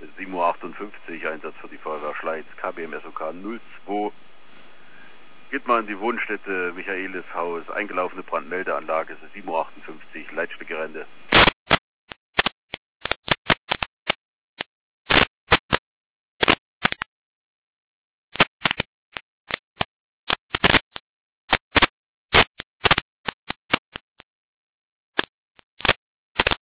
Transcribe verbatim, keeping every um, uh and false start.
sieben Uhr achtundfünfzig, Einsatz für die Feuerwehr Schleiz, K B M S O K null zwei. Geht mal in die Wohnstätte Michaelis Haus, eingelaufene Brandmeldeanlage, es ist sieben Uhr achtundfünfzig, Leitstücke Rente.